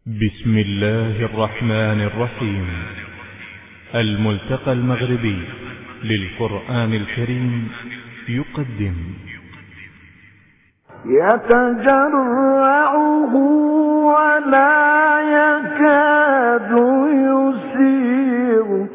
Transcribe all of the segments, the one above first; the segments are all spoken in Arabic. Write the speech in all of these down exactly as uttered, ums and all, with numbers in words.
بسم الله الرحمن الرحيم. الملتقى المغربي للقرآن الكريم يقدم يتجرعه ولا يكاد يسيغ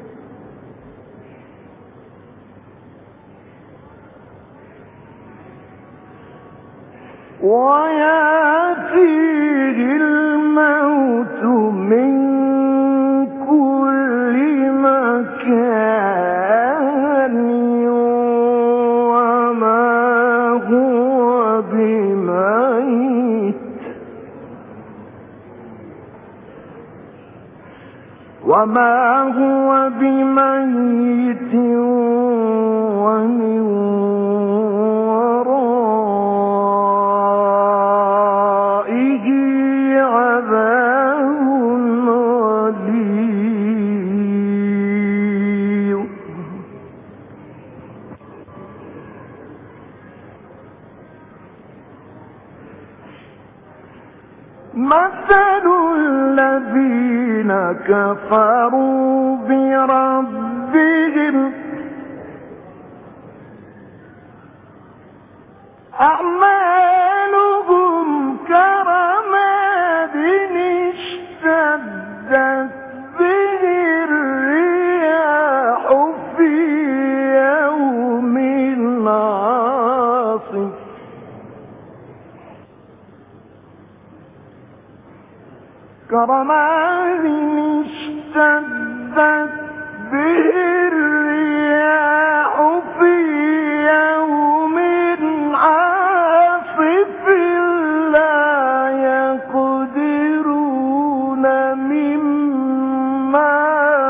ويأتيه الموت من كل مكان وما هو بميت وما هو بميت ومن مثل الذين كفروا بربهم أعمالهم كرماد اشتدت به الرياح في يوم عاصف كرماد اشتدت به الرياح في يوم عاصف لا يقدرون مما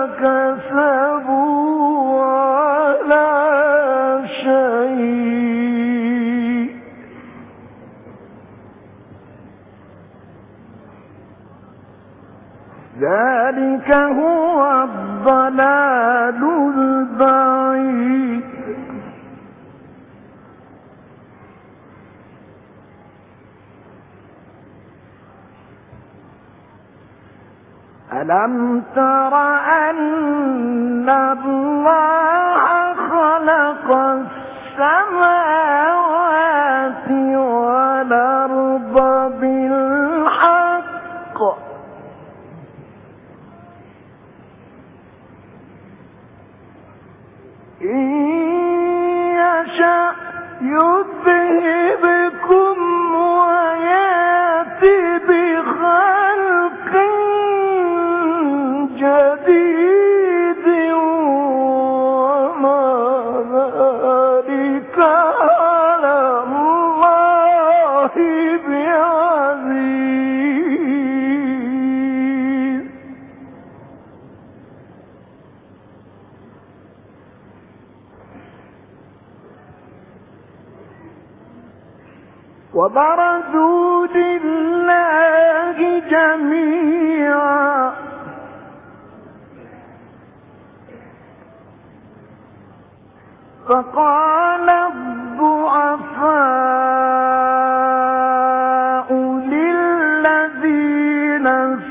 كسبوا على شيء ذلك هو الضلال البعيد. ألم تر أن الله خلق السماوات والأرض بالحق إن يشأ يذهبكم ويأتي بخلق جديد وما ذلك على الله بعزيز. وبرزوا لله جميعا فقال الضعفاء للذين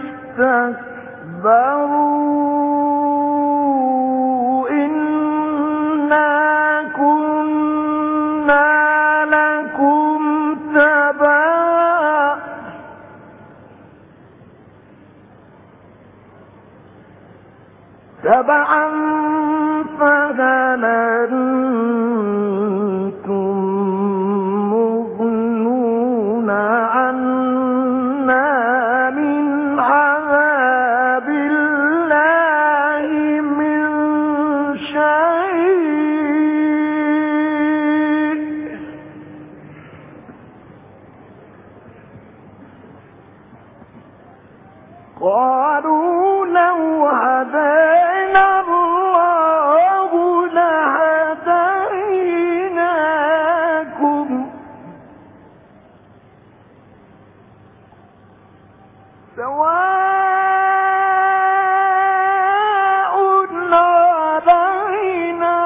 استكبروا إنا كنا لكم تبعا تبعا فهل أنتم مغنون عنا من عذاب الله من شيء قالوا لو هدانا الله لهديناكم سواء علينا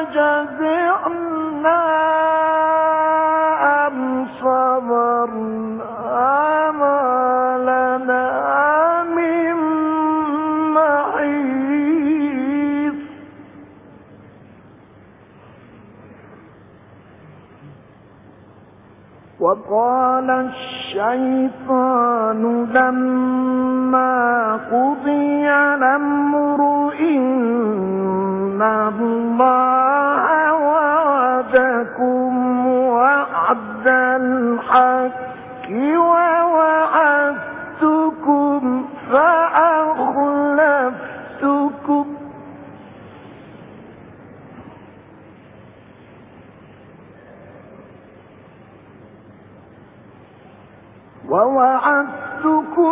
أجزعنا أم صبرنا وقال الشيطان لما قضي الأمر إن الله وعدكم وعد الحق ووعدتكم فأخلفتكم ووعدتكم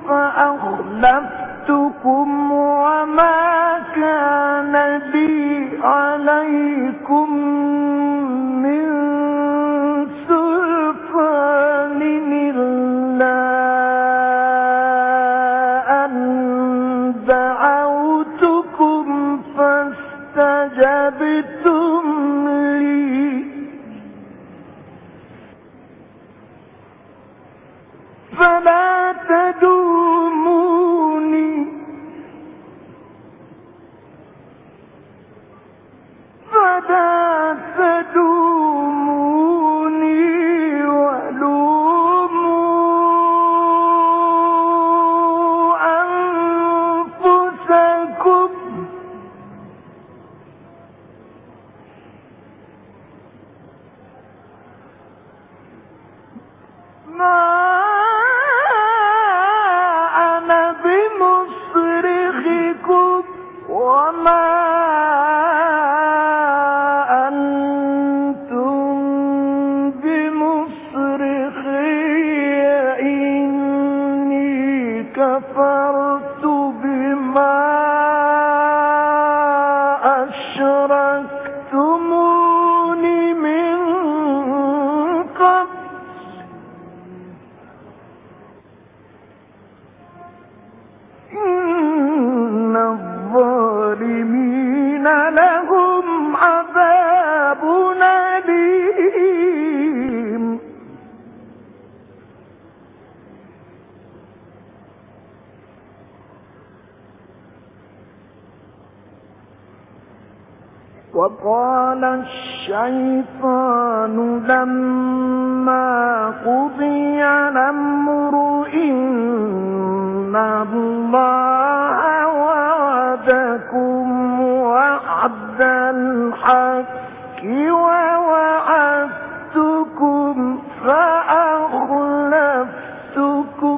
فأخلفتكم وما كان لي عليكم من سلطان إلا أن دعوتكم فاستجبتم لي فلا تدوموني فلا تدوموني ولوموا أنفسكم ما وما أنتم بمصرخي إني كفرت بما أشركتمون من قبل إن الظالمين لهم عذاب أليم وقال الشيطان لما قضي الأمر إن الله وعدكم وعد الحق ووعدتكم فأخلفتكم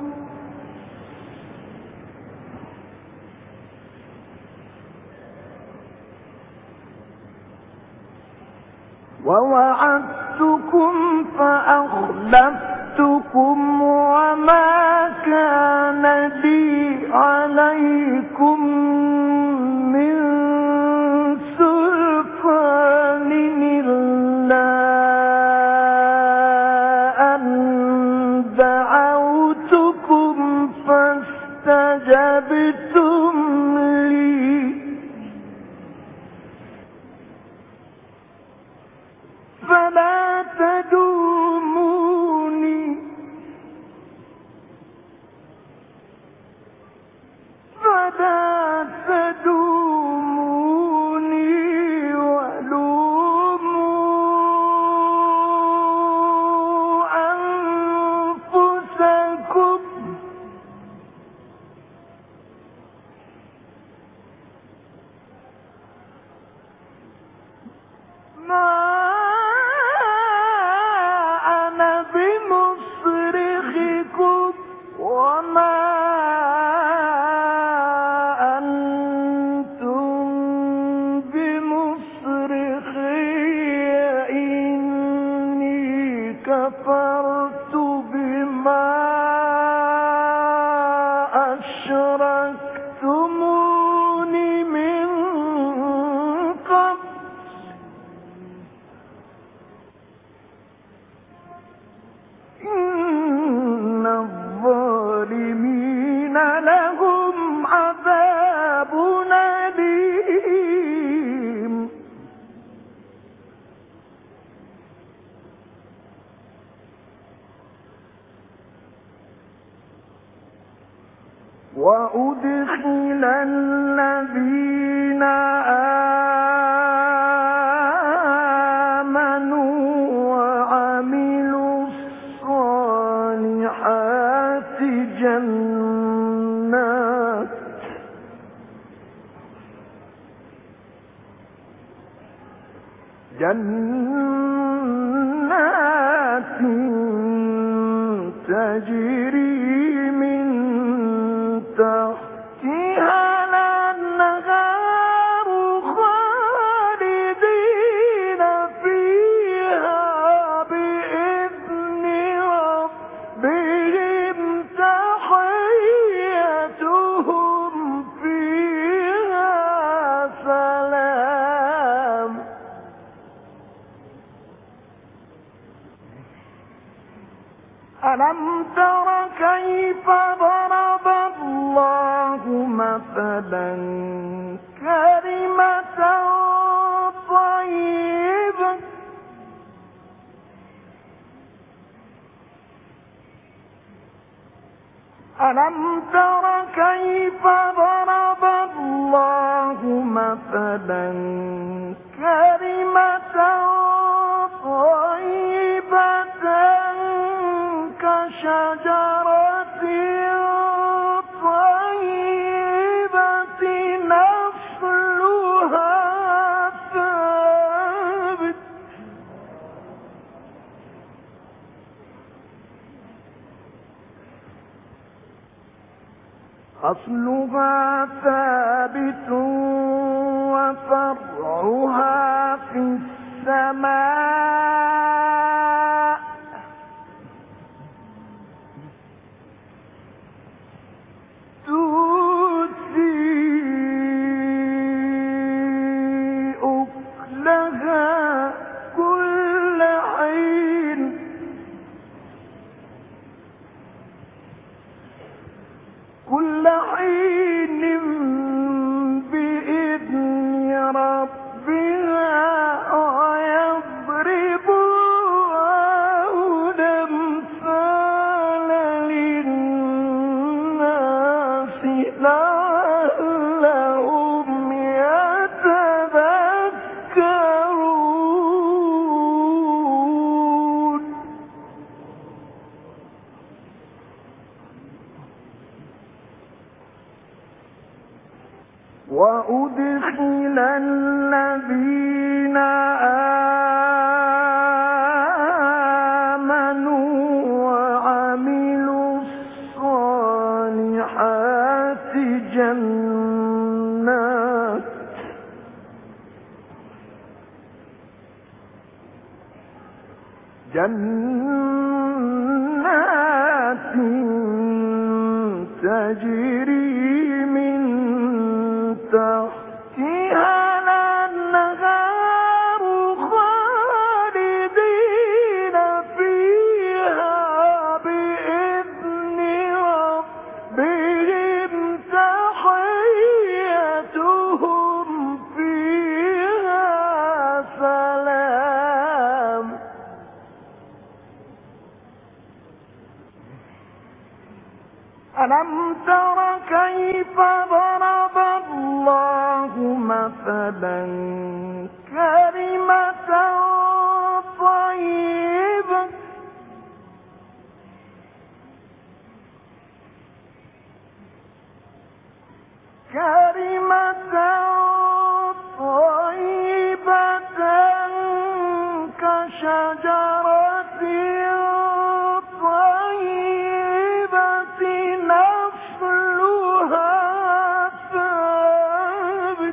ووعدتكم فأخلفتكم وما كان لي عليكم من سلطان إلا أن دعوتكم فاستجبتم لي فلا تدوموني فلا تدوموني ولوموا أنفسكم ما وما أنتم بمصرخي إني كفرت بما أشركتمون من قبل إن الظالمين لهم عذاب أليم وأدخل الذين آمنوا وعملوا جنات جنات تجري من تحتها الأنهار خالدين فيها بإذن ربهم تحيتهم فيها سلام. ألم تر كيف ضرب الله مثلا كلمة طيبة ألم تر كيف ضرب الله مثلا كلمة طيبة كشجرة طيبة نصلها ثابت أصلها ثابت وفرعها في السماء تؤتي أكلها كل حين كل حين بإذن ربها ويضرب الله الأمثال للناس لعلهم يتذكرون. وأدخل الذين آمنوا وعملوا الصالحات جنات جنات تجري من تحتها الأنهار خالدين فيها بإذن ربهم تحيتهم فيها سلام. ألم تر كيف ضرب الله مثلا كلمة طيبة كلمة طيبة كشجرة طيبة نصلها ثابت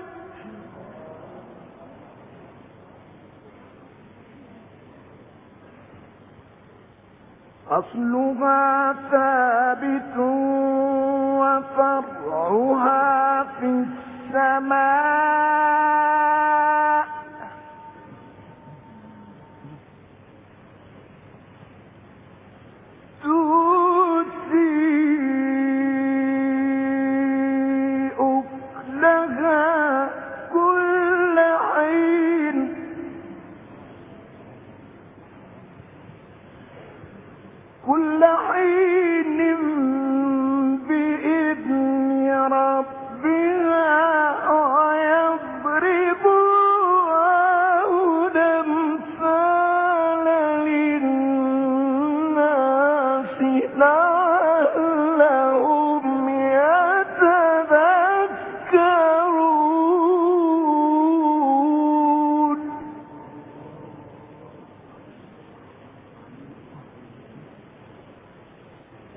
أصلها ثابت وفرعها في السماء تؤتي أكلها كل حين كل حين بإذن ربها ويضرب الله الأمثال للناس لعلهم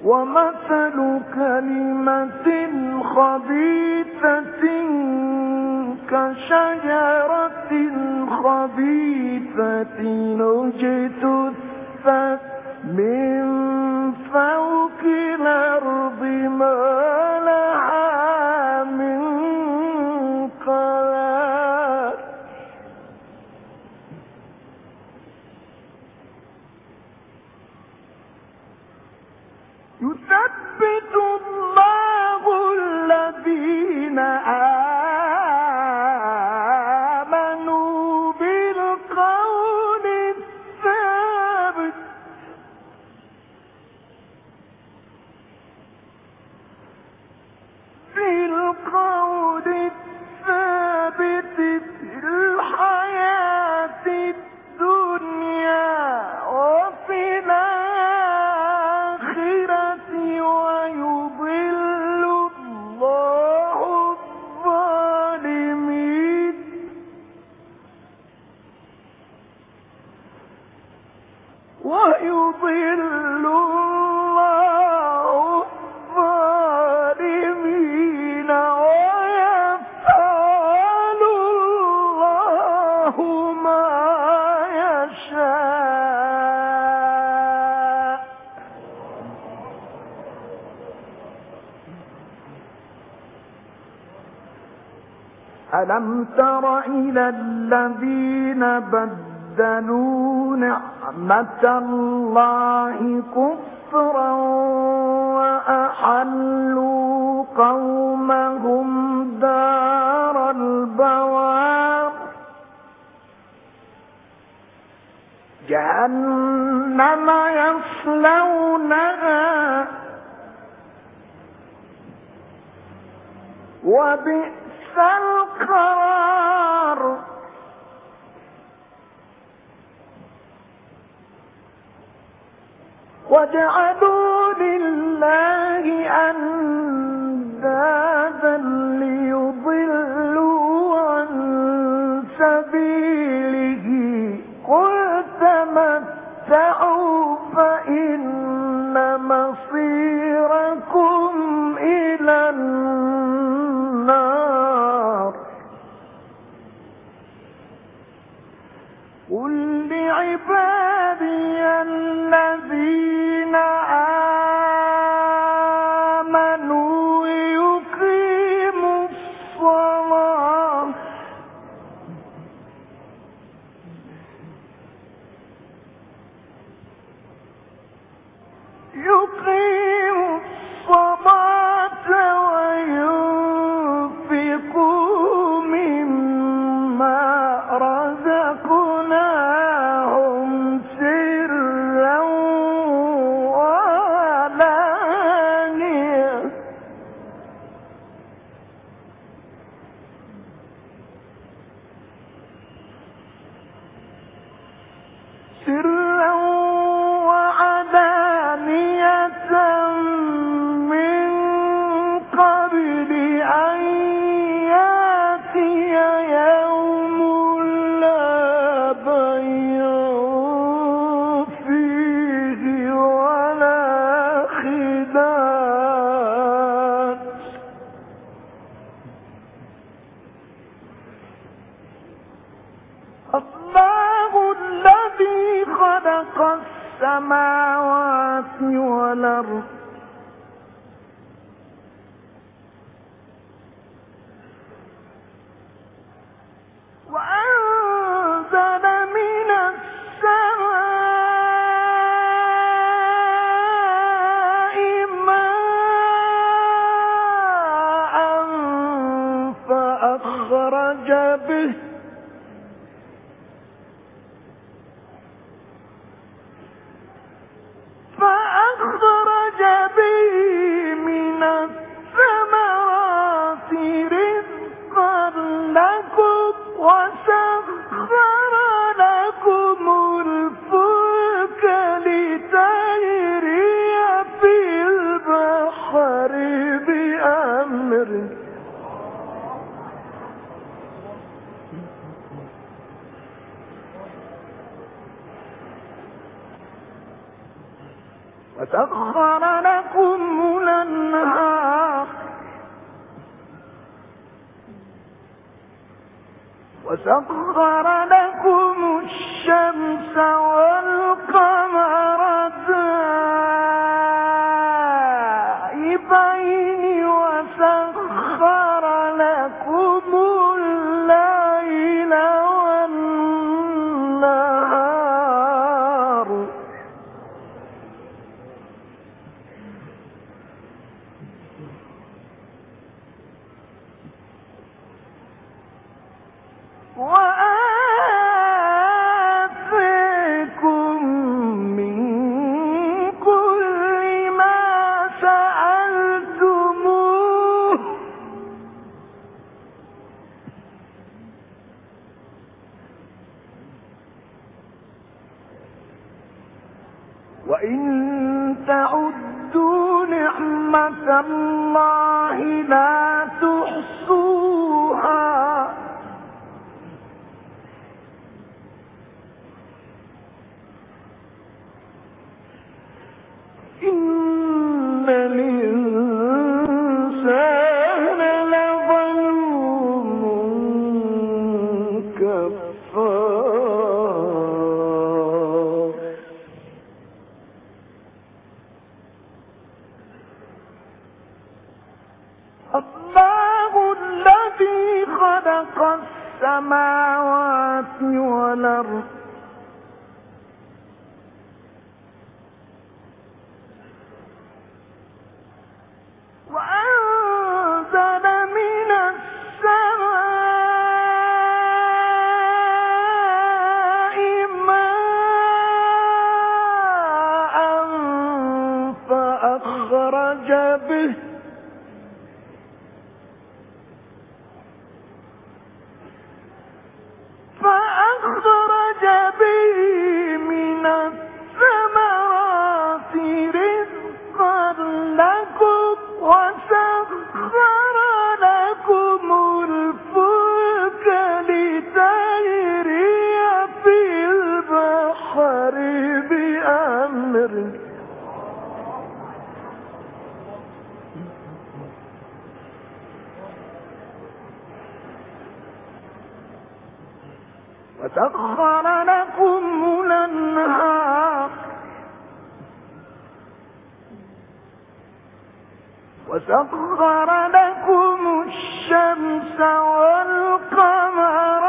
ومثل كلمة خبيثة كشجرة خبيثة اجتثت من فوق الأرض ما لها من قرار. يثبت الله الذين آمنوا بالقول الثابت بالقول الثابت في الحياة الدنيا وفي الآخرة ويضل الله الظالمين ويضل الله الظالمين ويفعل الله ما يشاء. ألم تر إلى الذين بدلوا نعمة الله كفرا وأحلوا قومهم دار البوار جهنم يصلونها وبئس القرار. وجعلوا لله أندادا ليضلوا عن سبيله قل تمتعوا فإن مصيركم إلى النار. قل لعبادي الذين آمنوا يقيموا الصلاة يقيموا الصلاة وينفقوا مما رزقناهم سرا وعلانية سرا وعلانية من قبل أن يأتي يوم لا بيع فيه ولا خلال. الله الذي خلق السماوات والأرض وأنزل من السماء ماء فأخرج به فأخرج به من الثمرات رزقا لكم وسخر لكم الفلك لتجري في البحر بأمره وسخر لكم الأنهار وسخر لكم الشمس والقمر دائبين وسخر لكم الليل والنهار وآتيكم من كل ما سألتموه وإن تعدوا نعمة الله لا تحصوها إن الإنسان لظلوم كفار الله الذي خلق السماوات والأرض وأنزل من السماء ماء فأخرج به فأخرج به من الثمرات رزقا لكم وسخر لكم الفلك لتجري في البحر بأمره وسخر لكم الأنهار وسخر لكم الشمس والقمر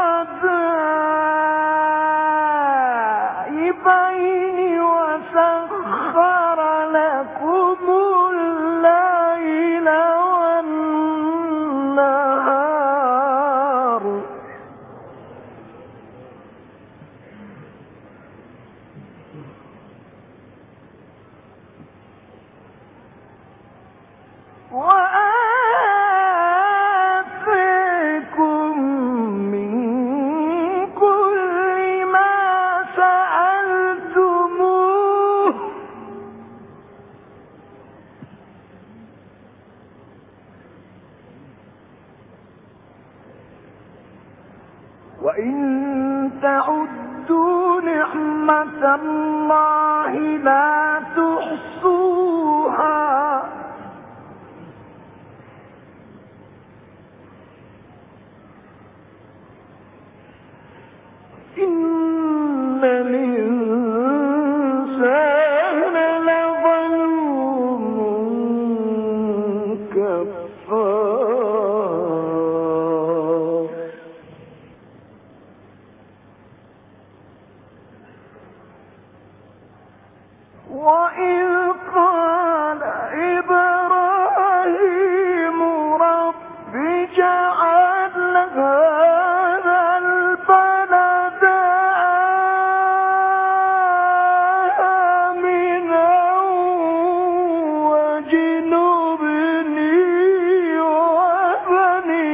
دائبين وسخر لكم الليل والنهار وآتيكم من كل ما سألتموه وإن تعدوا نعمة الله لا تحصوها إن الإنسان لظلوم كفار وإذ قال إبراهيم رب اجعل هذا البلد آمنا واجنبني وبني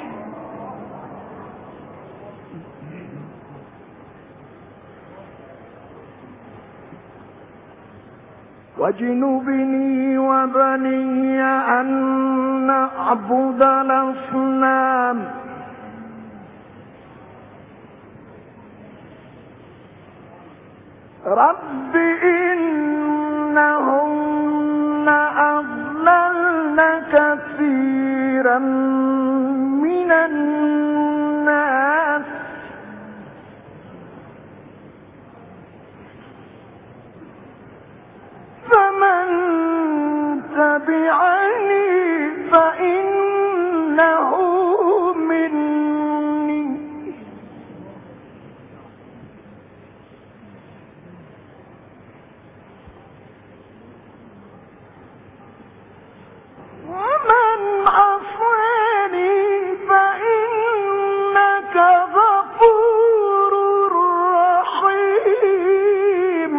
واجنبني وبني أن نعبد الأصنام رب إنهم تبعني فإنه مني ومن عصاني فإنك غفور رحيم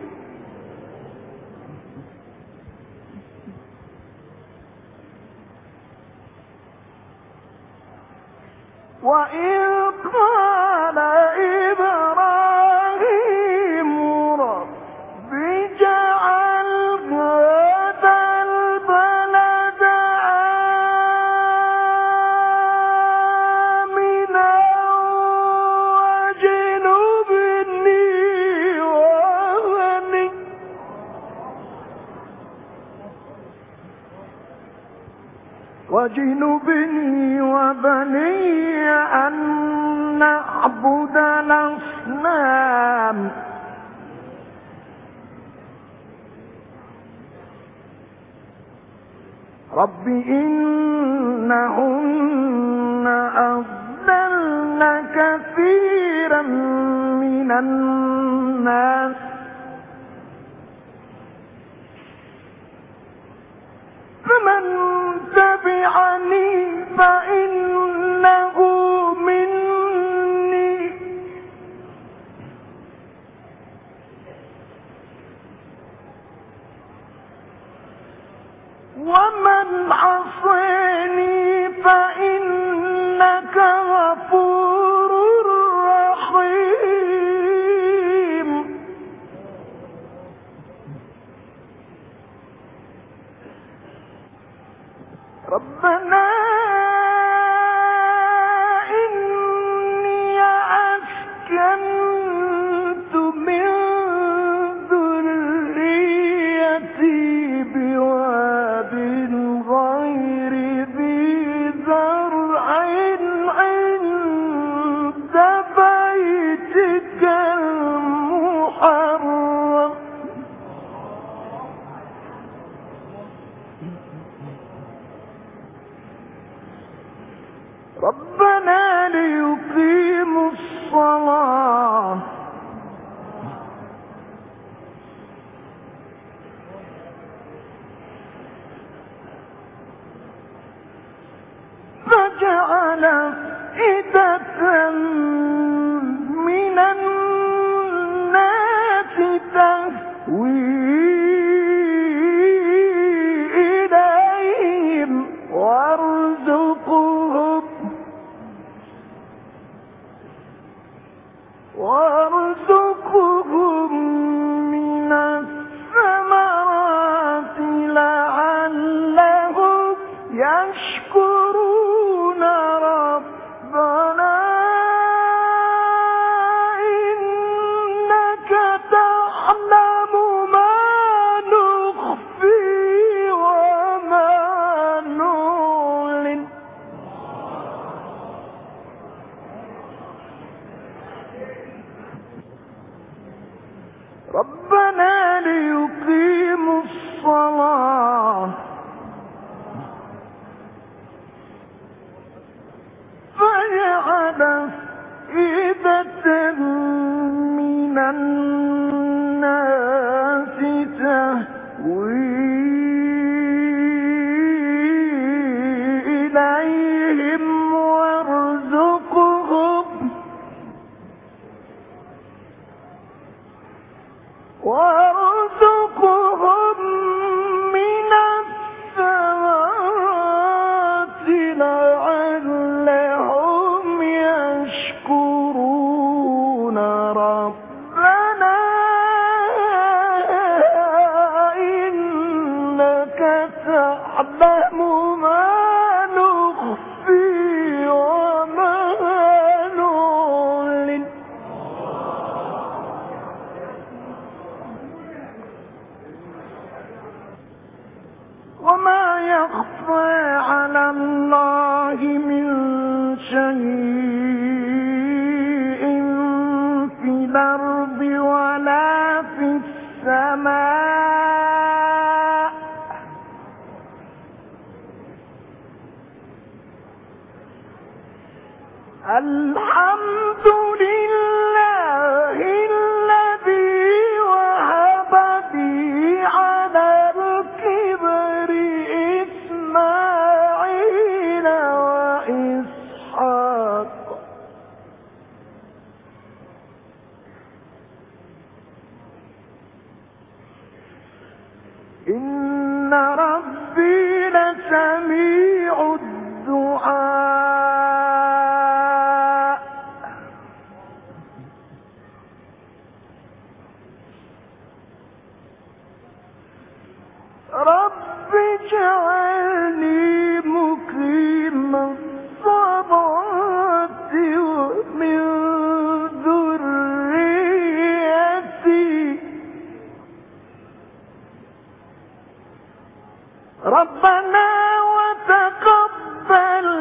وإذ قال إبراهيم رب اجعل هذا البلد آمنا واجنبني وبني واجنبني وبني أن نعبد الأصنام رب إنهن أضلن كثيرا من الناس فمن تبعني فإنه مني ومن عصاني فإنك غفور رحيم ربنا إني أسكنت من ذريتي بواد غير ذي زرع عند بيتك المحرم ربنا ليقيموا الصلاة فجعل أفئدة من الناس تهوي إليهم وارزقهم وارزقهم من الثمرات لعلهم يشكرون ربنا إنك تعلم ما نخفي وما نعلن ربنا ليقيموا الصلاة فجعل أفئدة من الناس تهوي إليهم وارزقهم وارزقهم من الثمرات لعلهم يشكرون ربنا إنك تعلم ما نخفي وما نعلن وما يخفى على الله من شيء في الأرض ولا في السماء الحمد لله الذي وهب لي على الكبر إسماعيل وإسحاق إن ربي لسميع الدعاء رب اجعلني مقيم الصلاة ومن ذريتي ربنا وتقبل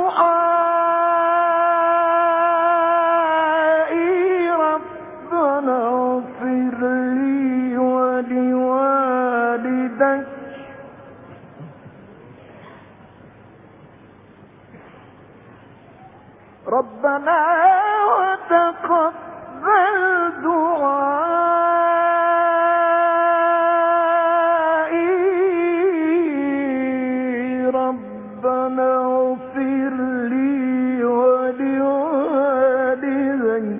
دعائي ربنا اغفر لي ولوالدي ربنا وتقبل دعائي ربنا اغفر لي ولوالدي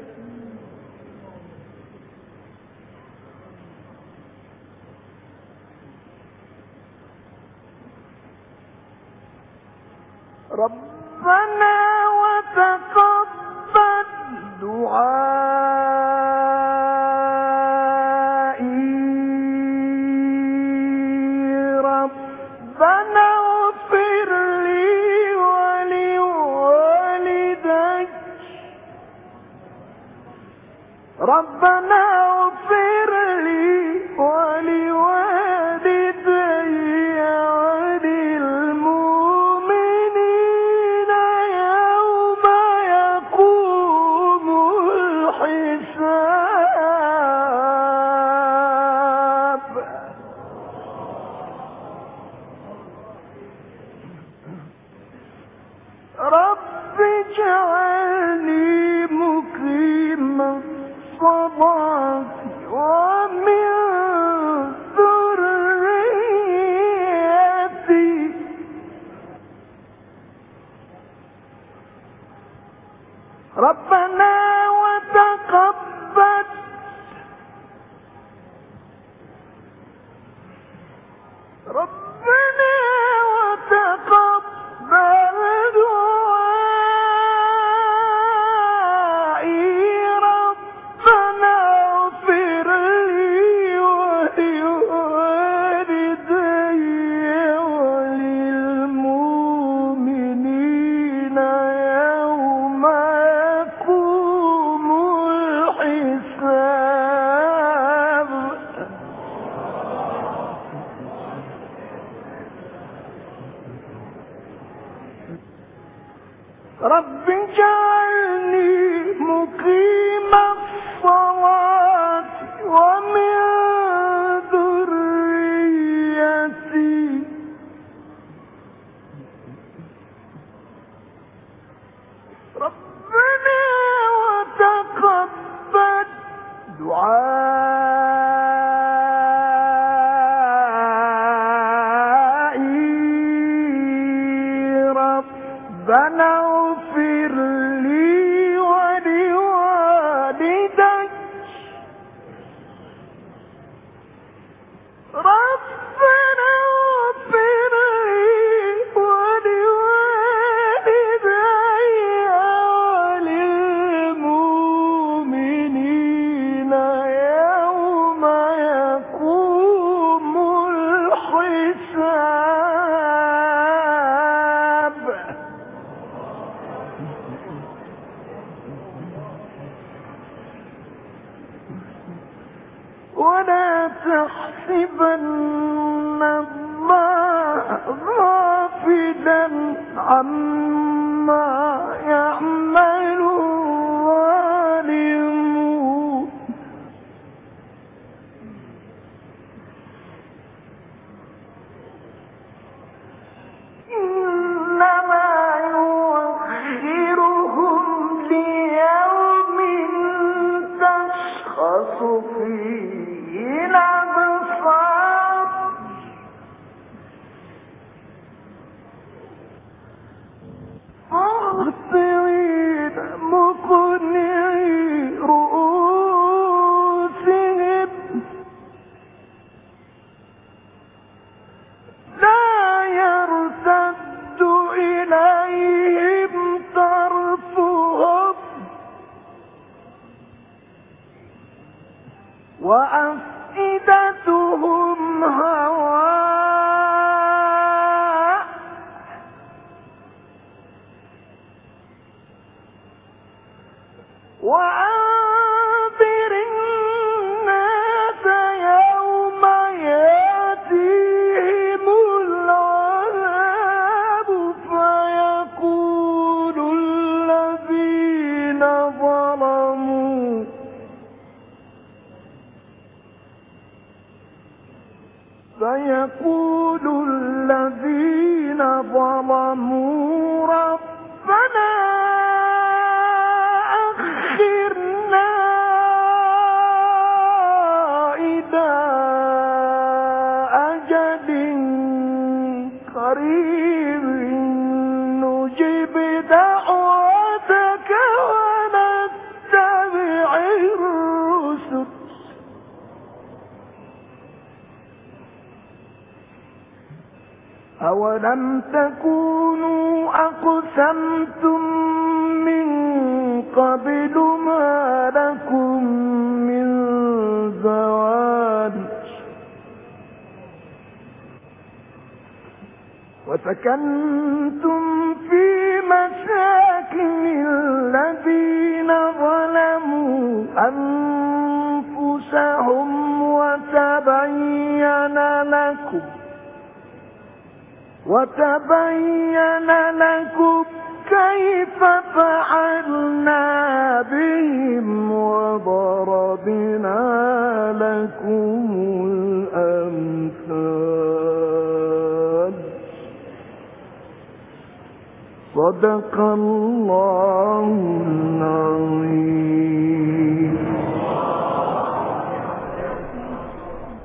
ربنا وتقبل دعائي ربنا اغفر لي ولوالدي ربنا اغفر لي ولوالدي وللمؤمنين يوم يقوم الحساب رب اجعلني مقيم الصلاة ومن ذريتي ربنا وتقبل ربنا وتقبل دعائي ربنا اغفر لي ولوالدي وللمؤمنين يوم يقوم الحساب رب اجعلني مقيم الصلاة ومن ذريتي ربنا وتقبل دعائي ربنا اغفر لي ولوالدي ربنا اغفر لي ولوالدي وللمؤمنين يوم يقوم الحساب ولا تحسبن الله غافلا عما يعمل الظالمون إنما يؤخرهم يقول الذين ظلموا ربنا أخرنا إلى أجل قريب نجب دعوتك ونتبع الرسل أولم تكونوا أقسمتم من قبل ما لكم من زوال وسكنتم في مساكن الذين ظلموا أنفسهم وتبين لكم وتبين لكم كيف فعلنا بهم وضربنا لكم الأمثال صدق الله العظيم.